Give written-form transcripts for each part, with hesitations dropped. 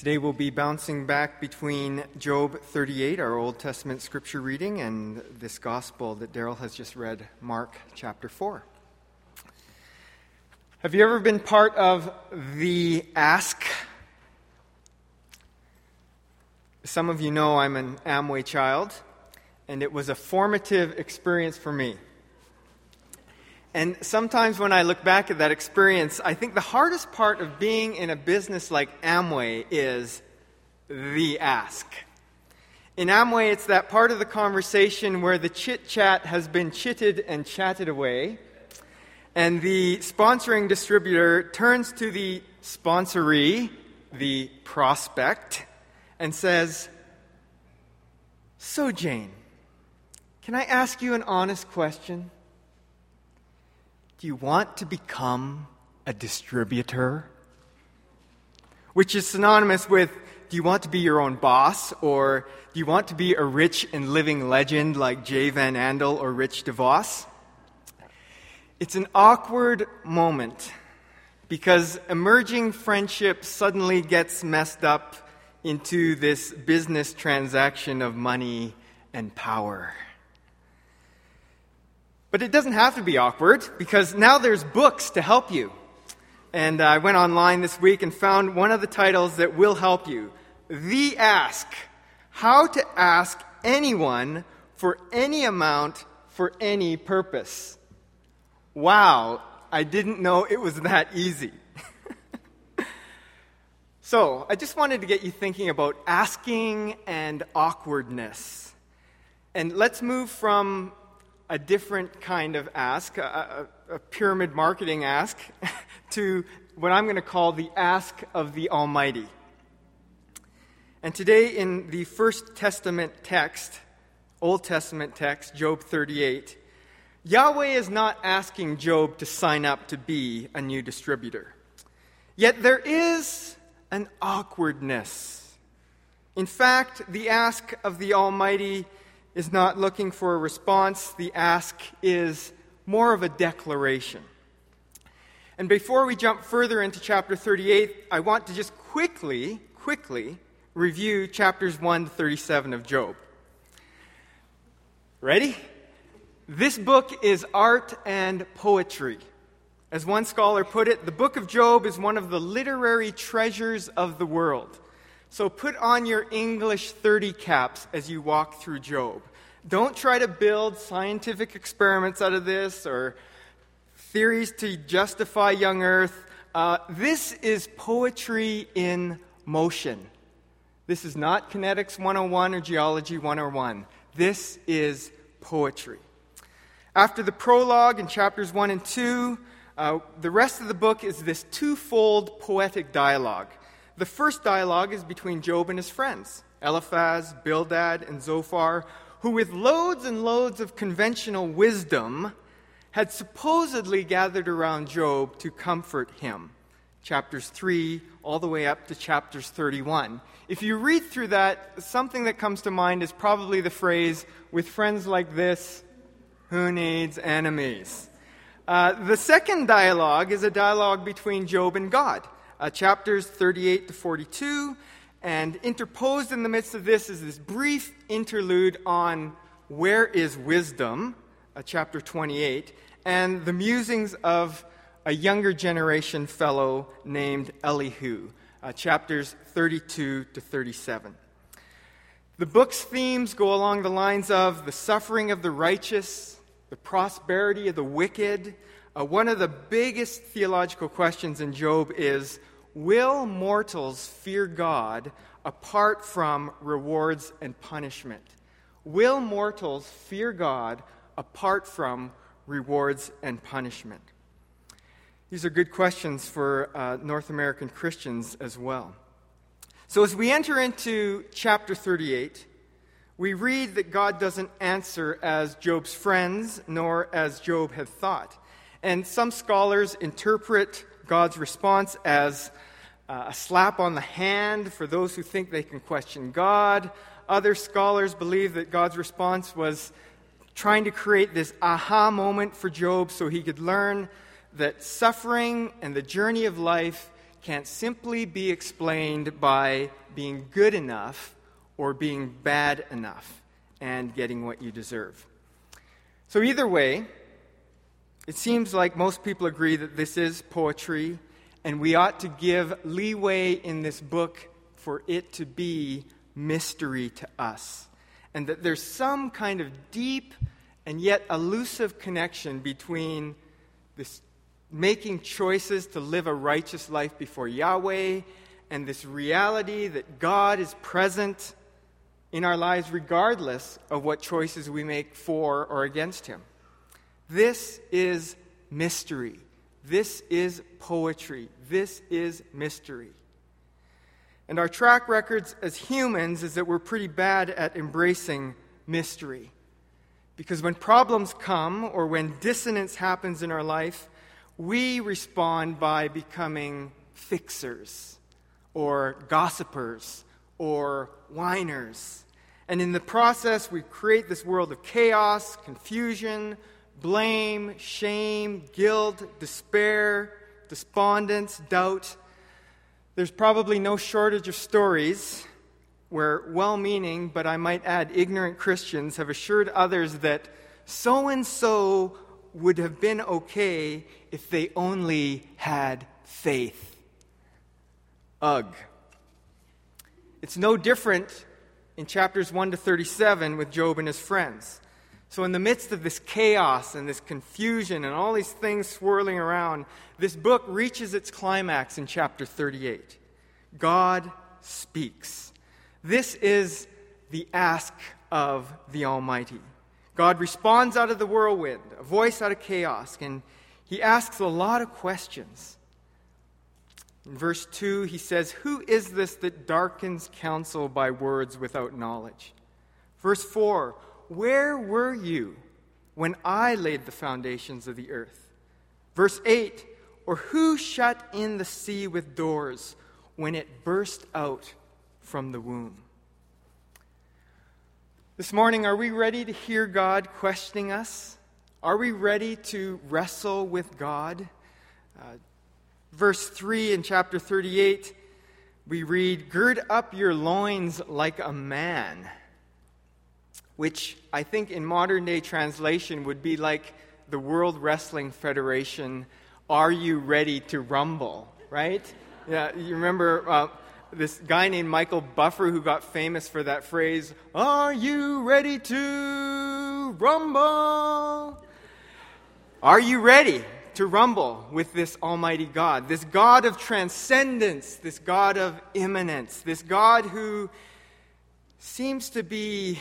Today we'll be bouncing back between Job 38, our Old Testament scripture reading, and this gospel that Daryl has just read, Mark chapter 4. Have you ever been part of the Ask? Some of you know I'm an Amway child, and it was a formative experience for me. And sometimes when I look back at that experience, I think the hardest part of being in a business like Amway is the ask. In Amway, it's that part of the conversation where the chit-chat has been chitted and chatted away, and the sponsoring distributor turns to the sponsoree, the prospect, and says, "So, Jane, can I ask you an honest question? Do you want to become a distributor?" Which is synonymous with, do you want to be your own boss? Or do you want to be a rich and living legend like Jay Van Andel or Rich DeVos? It's an awkward moment because emerging friendship suddenly gets messed up into this business transaction of money and power. But it doesn't have to be awkward, because now there's books to help you. And I went online this week and found one of the titles that will help you. The Ask. How to Ask Anyone for Any Amount for Any Purpose. Wow, I didn't know it was that easy. So, I just wanted to get you thinking about asking and awkwardness. And let's move from a different kind of ask, a pyramid marketing ask, to what I'm going to call the ask of the Almighty. And today in the First Testament text, Old Testament text, Job 38, Yahweh is not asking Job to sign up to be a new distributor. Yet there is an awkwardness. In fact, the ask of the Almighty is not looking for a response. The ask is more of a declaration. And before we jump further into chapter 38, I want to just quickly review chapters 1 to 37 of Job. Ready? This book is art and poetry. As one scholar put it, the book of Job is one of the literary treasures of the world. So put on your English 30 caps as you walk through Job. Don't try to build scientific experiments out of this or theories to justify young Earth. This is poetry in motion. This is not Kinetics 101 or Geology 101. This is poetry. After the prologue in chapters 1 and 2, the rest of the book is this twofold poetic dialogue. The first dialogue is between Job and his friends, Eliphaz, Bildad, and Zophar, who with loads and loads of conventional wisdom had supposedly gathered around Job to comfort him. Chapters 3 all the way up to chapters 31. If you read through that, something that comes to mind is probably the phrase, "With friends like this, who needs enemies?" The second dialogue is a dialogue between Job and God. Chapters 38 to 42, and interposed in the midst of this is this brief interlude on where is wisdom, chapter 28, and the musings of a younger generation fellow named Elihu, chapters 32 to 37. The book's themes go along the lines of the suffering of the righteous, the prosperity of the wicked. One of the biggest theological questions in Job is, will mortals fear God apart from rewards and punishment? Will mortals fear God apart from rewards and punishment? These are good questions for North American Christians as well. So as we enter into chapter 38, we read that God doesn't answer as Job's friends, nor as Job had thought. And some scholars interpret God's response as a slap on the hand for those who think they can question God. Other scholars believe that God's response was trying to create this aha moment for Job so he could learn that suffering and the journey of life can't simply be explained by being good enough or being bad enough and getting what you deserve. So either way, it seems like most people agree that this is poetry, and we ought to give leeway in this book for it to be mystery to us, and that there's some kind of deep and yet elusive connection between this making choices to live a righteous life before Yahweh and this reality that God is present in our lives regardless of what choices we make for or against Him. This is mystery. This is poetry. This is mystery. And our track records as humans is that we're pretty bad at embracing mystery. Because when problems come or when dissonance happens in our life, we respond by becoming fixers or gossipers or whiners. And in the process, we create this world of chaos, confusion, blame, shame, guilt, despair, despondence, doubt. There's probably no shortage of stories where well-meaning, but I might add ignorant Christians have assured others that so-and-so would have been okay if they only had faith. Ugh. It's no different in chapters 1 to 37 with Job and his friends. So in the midst of this chaos and this confusion and all these things swirling around, this book reaches its climax in chapter 38. God speaks. This is the ask of the Almighty. God responds out of the whirlwind, a voice out of chaos, and He asks a lot of questions. In verse 2, He says, "Who is this that darkens counsel by words without knowledge?" Verse 4, "Where were you when I laid the foundations of the earth?" Verse 8, "Or who shut in the sea with doors when it burst out from the womb?" This morning, are we ready to hear God questioning us? Are we ready to wrestle with God? Verse 3 in chapter 38, we read, "Gird up your loins like a man," which I think in modern day translation would be like the World Wrestling Federation, "Are you ready to rumble?" Right? Yeah, you remember this guy named Michael Buffer who got famous for that phrase, "Are you ready to rumble?" Are you ready to rumble with this Almighty God, this God of transcendence, this God of immanence, this God who seems to be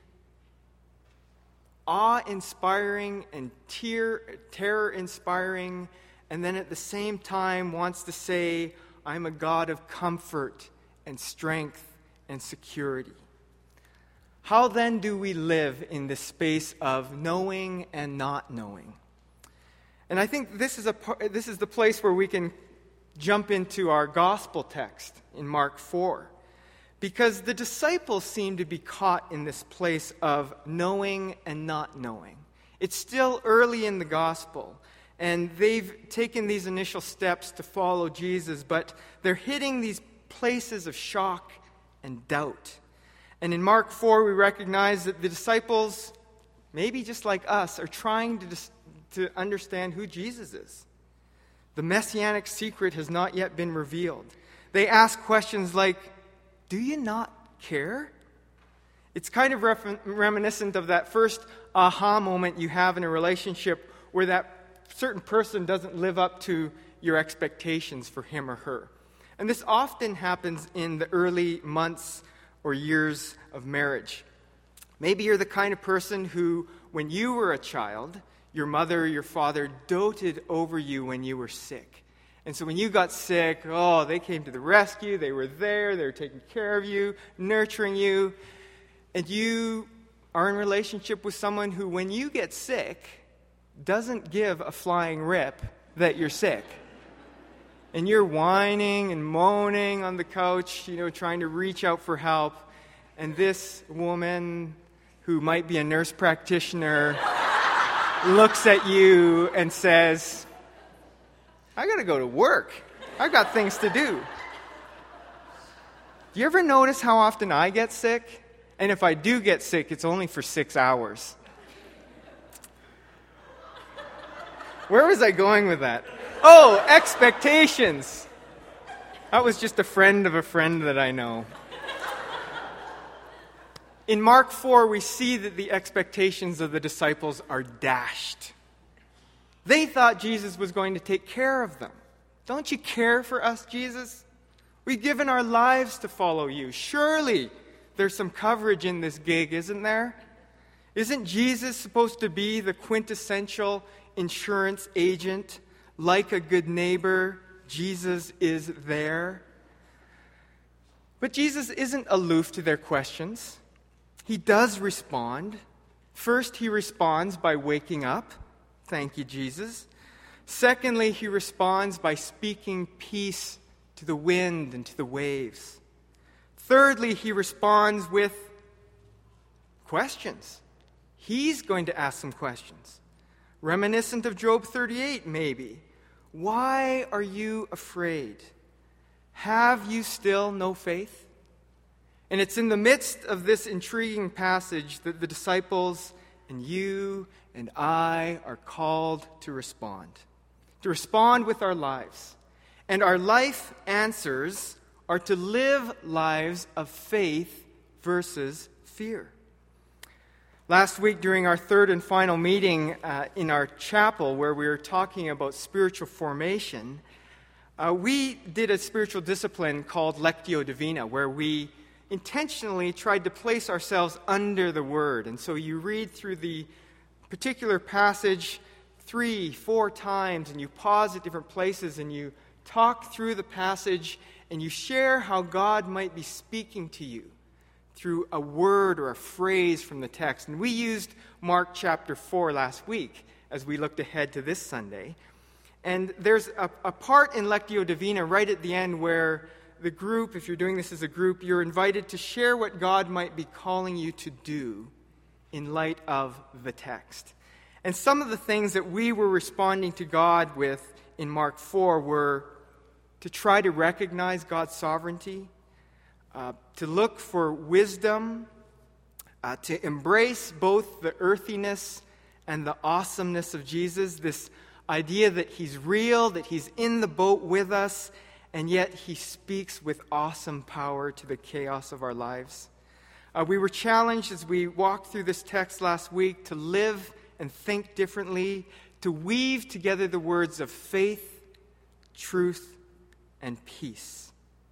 awe-inspiring and terror-inspiring, and then at the same time wants to say, "I'm a God of comfort and strength and security"? How then do we live in this space of knowing and not knowing? And I think this is the place where we can jump into our gospel text in Mark 4. Because the disciples seem to be caught in this place of knowing and not knowing. It's still early in the gospel, and they've taken these initial steps to follow Jesus, but they're hitting these places of shock and doubt. And in Mark 4, we recognize that the disciples, maybe just like us, are trying to understand who Jesus is. The messianic secret has not yet been revealed. They ask questions like, "Do you not care?" It's kind of reminiscent of that first aha moment you have in a relationship where that certain person doesn't live up to your expectations for him or her. And this often happens in the early months or years of marriage. Maybe you're the kind of person who, when you were a child, your mother or your father doted over you when you were sick. And so when you got sick, they came to the rescue. They were there. They were taking care of you, nurturing you. And you are in relationship with someone who, when you get sick, doesn't give a flying rip that you're sick. And you're whining and moaning on the couch, trying to reach out for help. And this woman, who might be a nurse practitioner, looks at you and says, "I got to go to work." I've got things to do. Do you ever notice how often I get sick? And if I do get sick, it's only for 6 hours. Where was I going with that? Oh, expectations. That was just a friend of a friend that I know. In Mark 4, we see that the expectations of the disciples are dashed. They thought Jesus was going to take care of them. Don't you care for us, Jesus? We've given our lives to follow you. Surely there's some coverage in this gig, isn't there? Isn't Jesus supposed to be the quintessential insurance agent? Like a good neighbor, Jesus is there. But Jesus isn't aloof to their questions. He does respond. First, he responds by waking up. Thank you, Jesus. Secondly, he responds by speaking peace to the wind and to the waves. Thirdly, he responds with questions. He's going to ask some questions. Reminiscent of Job 38, maybe. Why are you afraid? Have you still no faith? And it's in the midst of this intriguing passage that the disciples and you and I are called to respond with our lives. And our life answers are to live lives of faith versus fear. Last week, during our third and final meeting in our chapel, where we were talking about spiritual formation, we did a spiritual discipline called Lectio Divina, where we intentionally tried to place ourselves under the Word. And so you read through the particular passage 3-4 times, and you pause at different places, and you talk through the passage, and you share how God might be speaking to you through a word or a phrase from the text. And we used Mark chapter 4 last week as we looked ahead to this Sunday. And there's a part in Lectio Divina right at the end where the group, if you're doing this as a group, you're invited to share what God might be calling you to do in light of the text. And some of the things that we were responding to God with in Mark 4 were to try to recognize God's sovereignty, to look for wisdom, to embrace both the earthiness and the awesomeness of Jesus, this idea that he's real, that he's in the boat with us, and yet he speaks with awesome power to the chaos of our lives. We were challenged as we walked through this text last week to live and think differently, to weave together the words of faith, truth, and peace.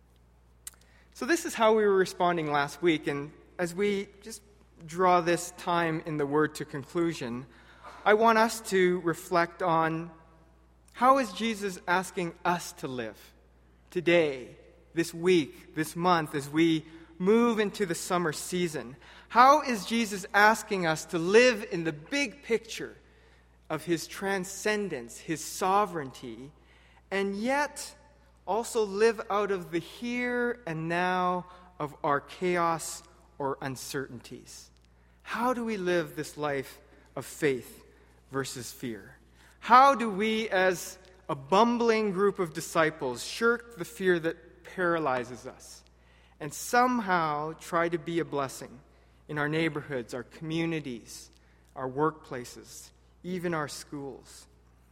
So this is how we were responding last week, and as we just draw this time in the Word to conclusion, I want us to reflect on how is Jesus asking us to live today, this week, this month, as we move into the summer season. How is Jesus asking us to live in the big picture of his transcendence, his sovereignty, and yet also live out of the here and now of our chaos or uncertainties? How do we live this life of faith versus fear? How do we, as a bumbling group of disciples, shirk the fear that paralyzes us and somehow try to be a blessing in our neighborhoods, our communities, our workplaces, even our schools?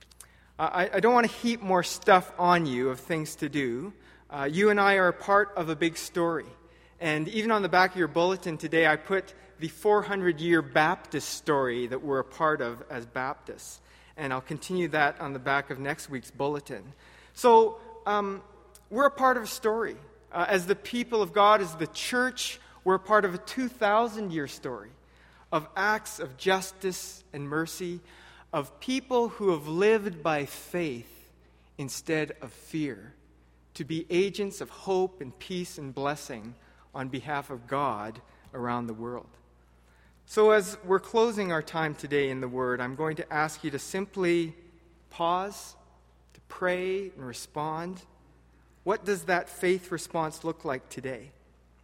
I don't want to heap more stuff on you of things to do. You and I are a part of a big story. And even on the back of your bulletin today, I put the 400-year Baptist story that we're a part of as Baptists. And I'll continue that on the back of next week's bulletin. So we're a part of a story. As the people of God, as the church, we're a part of a 2,000-year story of acts of justice and mercy, of people who have lived by faith instead of fear, to be agents of hope and peace and blessing on behalf of God around the world. So as we're closing our time today in the Word, I'm going to ask you to simply pause, to pray and respond. What does that faith response look like today?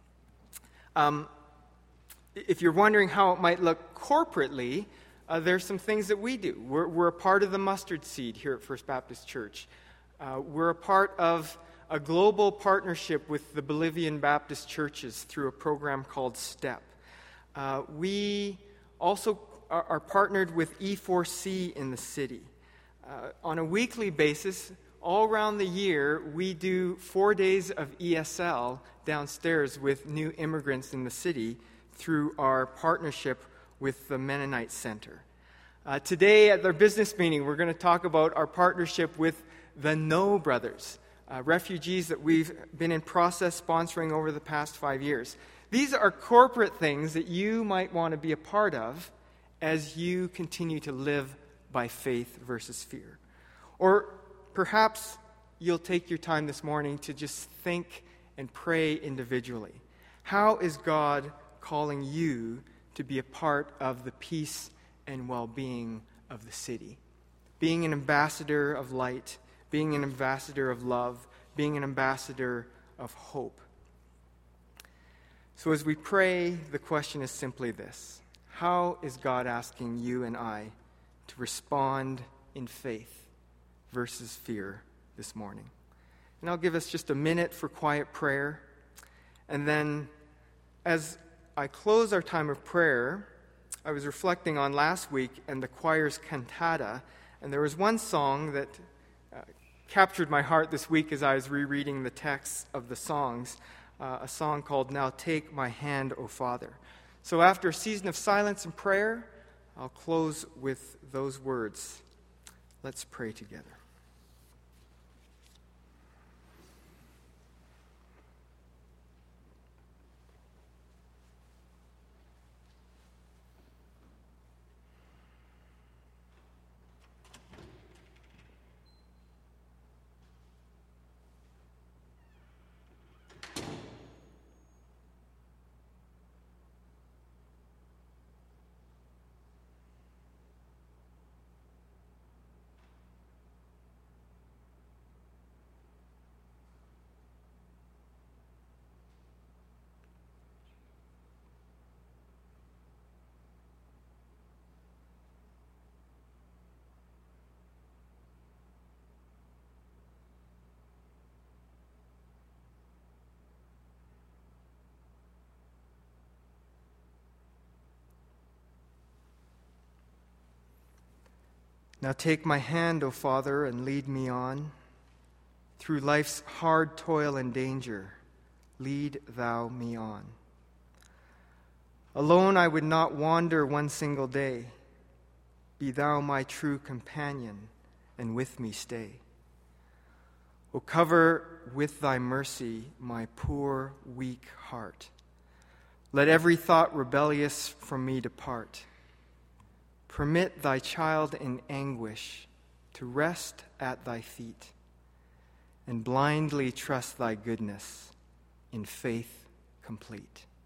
If you're wondering how it might look corporately, there's some things that we do. We're a part of the mustard seed here at First Baptist Church. We're a part of a global partnership with the Bolivian Baptist churches through a program called STEP. We also are partnered with E4C in the city. On a weekly basis, all around the year, we do 4 days of ESL downstairs with new immigrants in the city through our partnership with the Mennonite Center. Today at their business meeting, we're going to talk about our partnership with the No Brothers, refugees that we've been in process sponsoring over the past 5 years. These are corporate things that you might want to be a part of as you continue to live by faith versus fear. Or perhaps you'll take your time this morning to just think and pray individually. How is God calling you to be a part of the peace and well-being of the city? Being an ambassador of light, being an ambassador of love, being an ambassador of hope. So as we pray, the question is simply this: how is God asking you and I to respond in faith versus fear this morning? And I'll give us just a minute for quiet prayer. And then as I close our time of prayer, I was reflecting on last week and the choir's cantata, and there was one song that captured my heart this week as I was rereading the texts of the songs, a song called "Now Take My Hand, O Father." So after a season of silence and prayer, I'll close with those words. Let's pray together. Now take my hand, O Father, and lead me on. Through life's hard toil and danger, lead thou me on. Alone I would not wander one single day. Be thou my true companion, and with me stay. O cover with thy mercy my poor, weak heart. Let every thought rebellious from me depart. Permit thy child in anguish to rest at thy feet, and blindly trust thy goodness in faith complete.